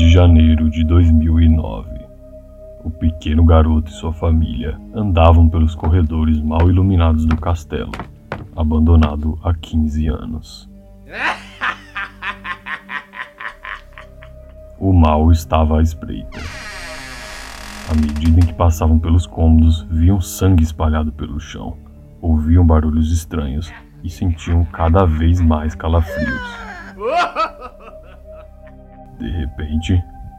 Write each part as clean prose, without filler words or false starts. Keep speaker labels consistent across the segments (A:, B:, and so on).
A: de janeiro de 2009. O pequeno garoto e sua família andavam pelos corredores mal iluminados do castelo, abandonado há 15 anos. O mal estava à espreita. À medida em que passavam pelos cômodos, viam sangue espalhado pelo chão, ouviam barulhos estranhos e sentiam cada vez mais calafrios. De repente,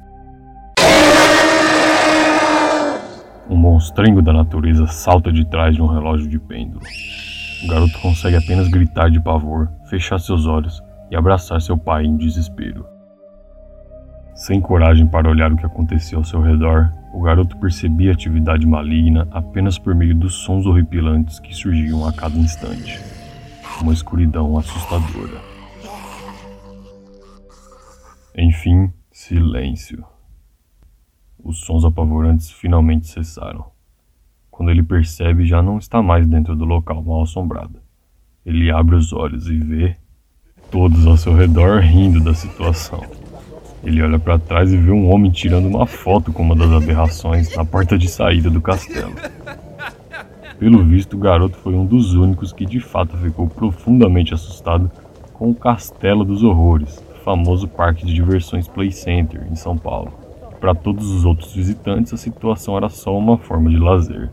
A: um monstrengo da natureza salta de trás de um relógio de pêndulo. O garoto consegue apenas gritar de pavor, fechar seus olhos e abraçar seu pai em desespero. Sem coragem para olhar o que acontecia ao seu redor, o garoto percebia a atividade maligna apenas por meio dos sons horripilantes que surgiam a cada instante. Uma escuridão assustadora. Enfim, silêncio. Os sons apavorantes finalmente cessaram. Quando ele percebe, já não está mais dentro do local mal assombrado. Ele abre os olhos e vê todos ao seu redor rindo da situação. Ele olha para trás e vê um homem tirando uma foto com uma das aberrações na porta de saída do castelo. Pelo visto, o garoto foi um dos únicos que de fato ficou profundamente assustado com o Castelo dos Horrores, o famoso parque de diversões Play Center, em São Paulo. Para todos os outros visitantes, a situação era só uma forma de lazer.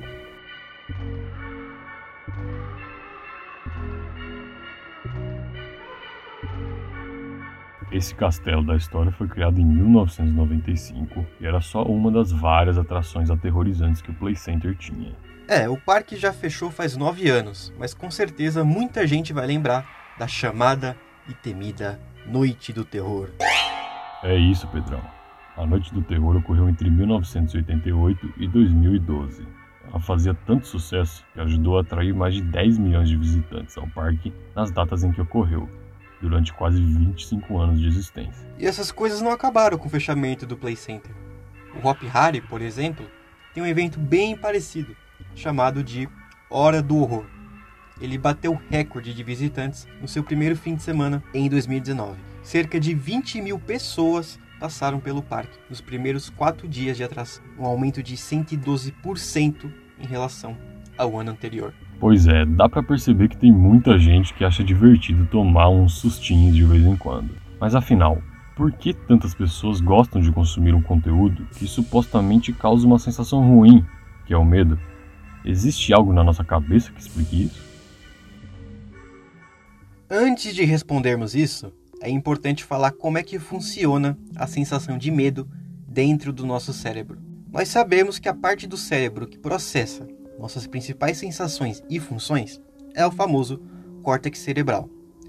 A: Esse castelo da história foi criado em 1995 e era só uma das várias atrações aterrorizantes que o Play Center tinha.
B: O parque já fechou faz 9 anos, mas com certeza muita gente vai lembrar da chamada e temida Noite do Terror.
A: É isso, Pedrão. A Noite do Terror ocorreu entre 1988 e 2012. Ela fazia tanto sucesso que ajudou a atrair mais de 10 milhões de visitantes ao parque nas datas em que ocorreu, durante quase 25 anos de existência.
B: E essas coisas não acabaram com o fechamento do Play Center. O Hopi Hari, por exemplo, tem um evento bem parecido, chamado de Hora do Horror. Ele bateu recorde de visitantes no seu primeiro fim de semana em 2019. Cerca de 20 mil pessoas passaram pelo parque nos primeiros 4 dias de atração, um aumento de 112% em relação ao ano anterior.
A: Pois é, dá pra perceber que tem muita gente que acha divertido tomar uns sustinhos de vez em quando. Mas afinal, por que tantas pessoas gostam de consumir um conteúdo que supostamente causa uma sensação ruim, que é o medo? Existe algo na nossa cabeça que explique isso?
B: Antes de respondermos isso, é importante falar como é que funciona a sensação de medo dentro do nosso cérebro. Nós sabemos que a parte do cérebro que processa nossas principais sensações e funções é o famoso córtex cerebral.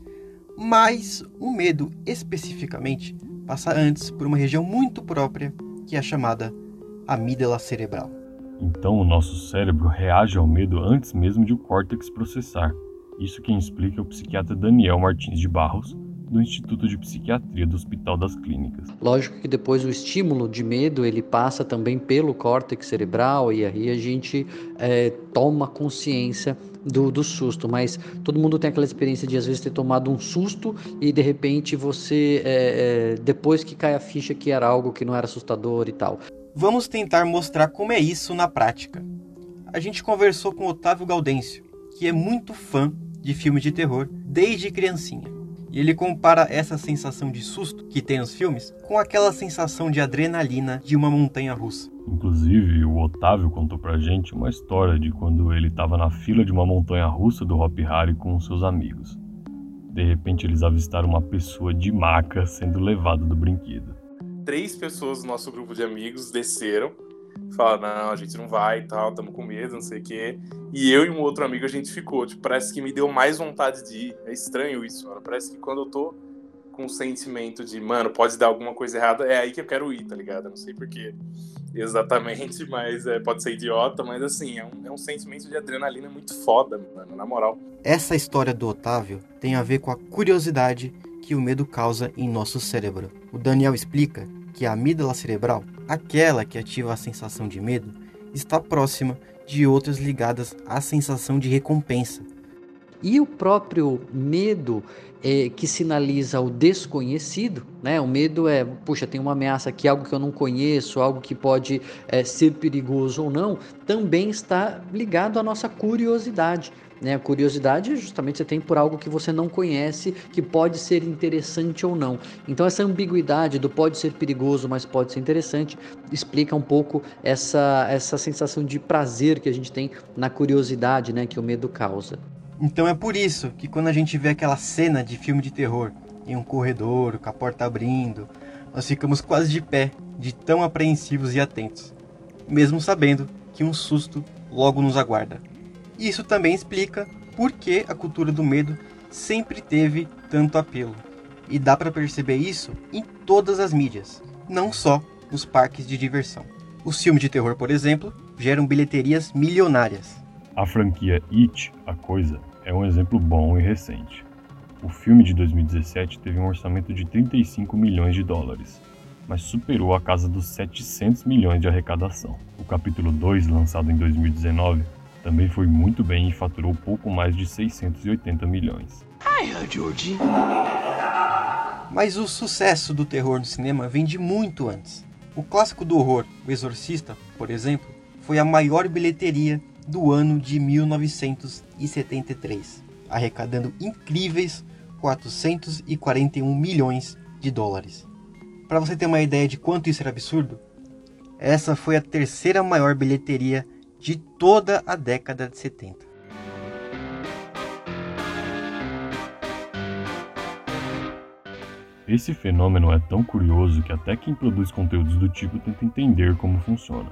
B: Mas o medo, especificamente, passa antes por uma região muito própria, que é a chamada amígdala cerebral.
A: Então o nosso cérebro reage ao medo antes mesmo de o córtex processar. Isso quem explica é o psiquiatra Daniel Martins de Barros, do Instituto de Psiquiatria do Hospital das Clínicas.
C: Lógico que depois o estímulo de medo ele passa também pelo córtex cerebral e aí a gente toma consciência do susto, mas todo mundo tem aquela experiência de às vezes ter tomado um susto e de repente você, depois que cai a ficha que era algo que não era assustador e tal.
B: Vamos tentar mostrar como é isso na prática. A gente conversou com Otávio Gaudêncio, que é muito fã de filmes de terror desde criancinha. E ele compara essa sensação de susto que tem nos filmes com aquela sensação de adrenalina de uma montanha-russa.
A: Inclusive, o Otávio contou pra gente uma história de quando ele estava na fila de uma montanha-russa do Hopi Hari com seus amigos. De repente, eles avistaram uma pessoa de maca sendo levada do brinquedo.
D: 3 pessoas do nosso grupo de amigos desceram, falaram, não, a gente não vai e tal, estamos com medo, não sei o quê. E eu e um outro amigo, a gente ficou, parece que me deu mais vontade de ir. É estranho isso, mano. Parece que quando eu tô com o sentimento de, mano, pode dar alguma coisa errada, é aí que eu quero ir, tá ligado? Eu não sei porquê exatamente, mas pode ser idiota, mas assim, é um sentimento de adrenalina muito foda, mano, na moral.
B: Essa história do Otávio tem a ver com a curiosidade que o medo causa em nosso cérebro. O Daniel explica que a amígdala cerebral, aquela que ativa a sensação de medo, está próxima de outras ligadas à sensação de recompensa.
C: E o próprio medo que sinaliza o desconhecido, né? O medo é, puxa, tem uma ameaça aqui, algo que eu não conheço, algo que pode ser perigoso ou não, também está ligado à nossa curiosidade. A curiosidade justamente você tem por algo que você não conhece, que pode ser interessante ou não. Então essa ambiguidade do pode ser perigoso, mas pode ser interessante, explica um pouco essa sensação de prazer que a gente tem na curiosidade, né, que o medo causa.
B: Então é por isso que quando a gente vê aquela cena de filme de terror, em um corredor, com a porta abrindo, nós ficamos quase de pé, de tão apreensivos e atentos, mesmo sabendo que um susto logo nos aguarda. Isso também explica por que a cultura do medo sempre teve tanto apelo. E dá para perceber isso em todas as mídias, não só nos parques de diversão. Os filmes de terror, por exemplo, geram bilheterias milionárias.
A: A franquia It, A Coisa, é um exemplo bom e recente. O filme de 2017 teve um orçamento de 35 milhões de dólares, mas superou a casa dos 700 milhões de arrecadação. O capítulo 2, lançado em 2019, também foi muito bem e faturou pouco mais de 680 milhões.
B: Georgie. Mas o sucesso do terror no cinema vem de muito antes. O clássico do horror, O Exorcista, por exemplo, foi a maior bilheteria do ano de 1973, arrecadando incríveis 441 milhões de dólares. Para você ter uma ideia de quanto isso era absurdo, essa foi a terceira maior bilheteria de toda a década de 70.
A: Esse fenômeno é tão curioso que até quem produz conteúdos do tipo tenta entender como funciona.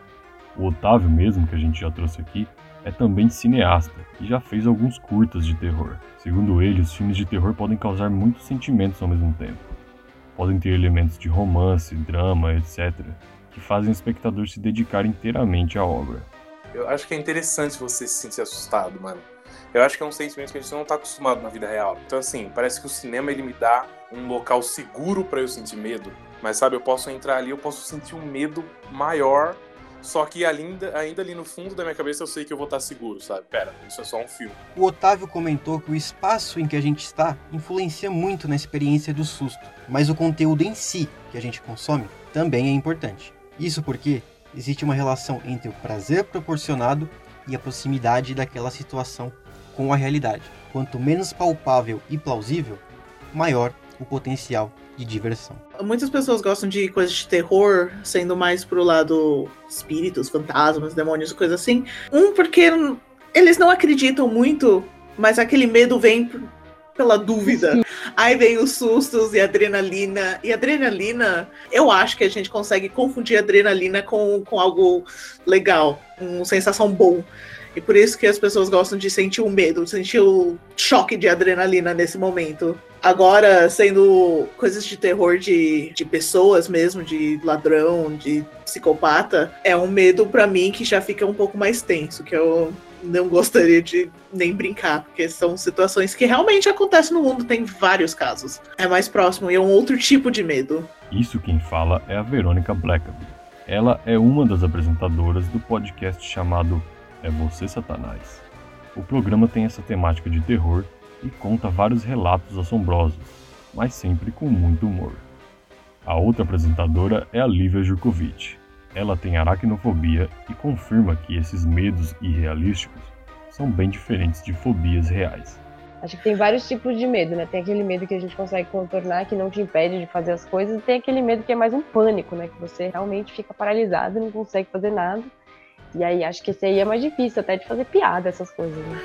A: O Otávio mesmo, que a gente já trouxe aqui, é também cineasta e já fez alguns curtas de terror. Segundo ele, os filmes de terror podem causar muitos sentimentos ao mesmo tempo. Podem ter elementos de romance, drama, etc., que fazem o espectador se dedicar inteiramente à obra.
D: Eu acho que é interessante você se sentir assustado, mano. Eu acho que é um sentimento que a gente não tá acostumado na vida real. Então, assim, parece que o cinema, ele me dá um local seguro pra eu sentir medo. Mas, sabe, eu posso entrar ali, eu posso sentir um medo maior, só que ainda ali no fundo da minha cabeça eu sei que eu vou estar seguro, sabe? Pera, isso é só um filme.
B: O Otávio comentou que o espaço em que a gente está influencia muito na experiência do susto, mas o conteúdo em si que a gente consome também é importante. Isso porque existe uma relação entre o prazer proporcionado e a proximidade daquela situação com a realidade. Quanto menos palpável e plausível, maior o potencial de diversão.
E: Muitas pessoas gostam de coisas de terror, sendo mais pro lado espíritos, fantasmas, demônios, coisa assim. Porque eles não acreditam muito, mas aquele medo vem pela dúvida. Aí vem os sustos e a adrenalina. E adrenalina, eu acho que a gente consegue confundir adrenalina com algo legal, uma sensação bom. E por isso que as pessoas gostam de sentir o medo, sentir o choque de adrenalina nesse momento. Agora, sendo coisas de terror de pessoas mesmo, de ladrão, de psicopata, é um medo pra mim que já fica um pouco mais tenso, que eu não gostaria de nem brincar, porque são situações que realmente acontecem no mundo, tem vários casos. É mais próximo e é um outro tipo de medo.
A: Isso quem fala é a Verônica Blackaby. Ela é uma das apresentadoras do podcast chamado É Você, Satanás. O programa tem essa temática de terror e conta vários relatos assombrosos, mas sempre com muito humor. A outra apresentadora é a Lívia Jurkovic. Ela tem aracnofobia e confirma que esses medos irrealísticos são bem diferentes de fobias reais.
F: Acho que tem vários tipos de medo, né? Tem aquele medo que a gente consegue contornar, que não te impede de fazer as coisas, e tem aquele medo que é mais um pânico, né? Que você realmente fica paralisado e não consegue fazer nada. E aí acho que esse aí é mais difícil até de fazer piada, essas coisas, né?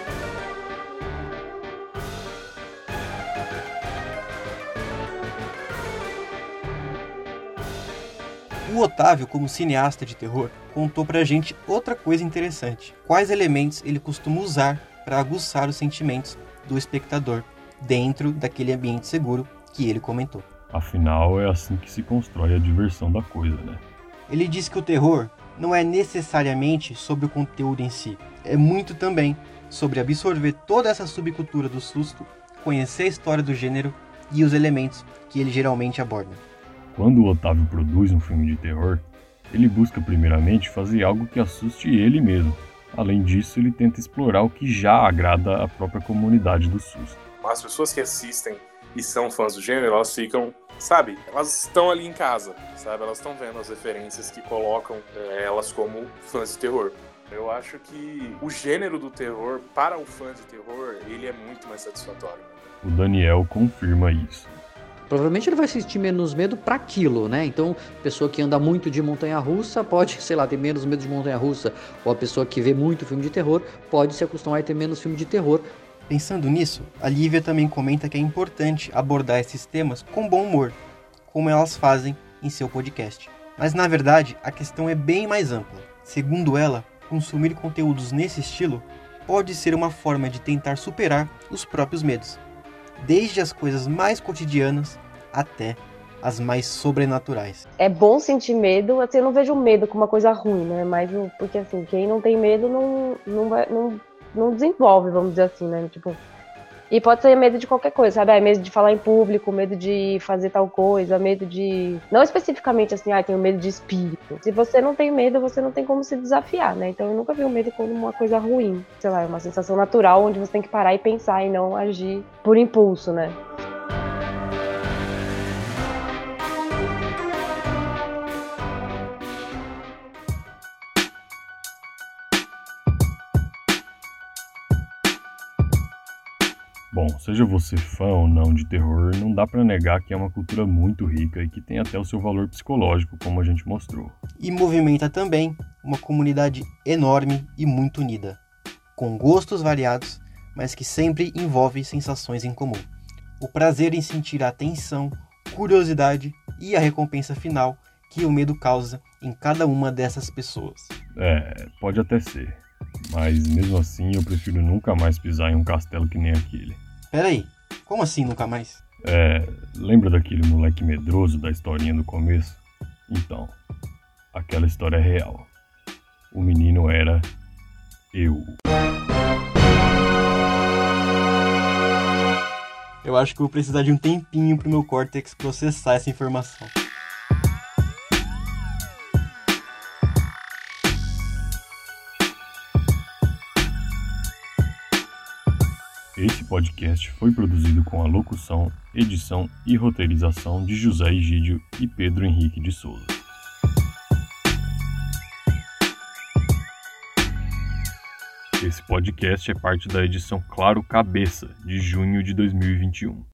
B: O Otávio, como cineasta de terror, contou pra gente outra coisa interessante. Quais elementos ele costuma usar para aguçar os sentimentos do espectador dentro daquele ambiente seguro que ele comentou.
A: Afinal, é assim que se constrói a diversão da coisa, né?
B: Ele disse que o terror não é necessariamente sobre o conteúdo em si. É muito também sobre absorver toda essa subcultura do susto, conhecer a história do gênero e os elementos que ele geralmente aborda.
A: Quando o Otávio produz um filme de terror, ele busca primeiramente fazer algo que assuste ele mesmo. Além disso, ele tenta explorar o que já agrada a própria comunidade do susto.
D: As pessoas que assistem e são fãs do gênero, elas ficam, sabe, elas estão ali em casa, sabe, elas estão vendo as referências que colocam elas como fãs de terror. Eu acho que o gênero do terror, para o fã de terror, ele é muito mais satisfatório.
A: O Daniel confirma isso.
C: Provavelmente ele vai sentir menos medo para aquilo, né? Então, pessoa que anda muito de montanha-russa pode, sei lá, ter menos medo de montanha-russa. Ou a pessoa que vê muito filme de terror pode se acostumar a ter menos filme de terror.
B: Pensando nisso, a Lívia também comenta que é importante abordar esses temas com bom humor, como elas fazem em seu podcast. Mas na verdade, a questão é bem mais ampla. Segundo ela, consumir conteúdos nesse estilo pode ser uma forma de tentar superar os próprios medos, desde as coisas mais cotidianas até as mais sobrenaturais.
F: É bom sentir medo, assim, eu não vejo medo como uma coisa ruim, né? Mas porque assim, quem não tem medo não desenvolve, vamos dizer assim, né? Tipo, e pode ser medo de qualquer coisa, sabe? Medo de falar em público, medo de fazer tal coisa, medo de... Não especificamente assim, tenho medo de espírito. Se você não tem medo, você não tem como se desafiar, né? Então eu nunca vi o medo como uma coisa ruim. Sei lá, é uma sensação natural onde você tem que parar e pensar e não agir por impulso, né?
A: Bom, seja você fã ou não de terror, não dá pra negar que é uma cultura muito rica e que tem até o seu valor psicológico, como a gente mostrou.
B: E movimenta também uma comunidade enorme e muito unida, com gostos variados, mas que sempre envolve sensações em comum. O prazer em sentir a atenção, curiosidade e a recompensa final que o medo causa em cada uma dessas pessoas.
A: Pode até ser. Mas mesmo assim eu prefiro nunca mais pisar em um castelo que nem aquele.
B: Peraí, como assim nunca mais?
A: Lembra daquele moleque medroso da historinha do começo? Então, aquela história é real. O menino era eu.
B: Eu acho que eu vou precisar de um tempinho pro meu córtex processar essa informação.
A: Esse podcast foi produzido com a locução, edição e roteirização de José Egídio e Pedro Henrique de Souza. Esse podcast é parte da edição Claro Cabeça, de junho de 2021.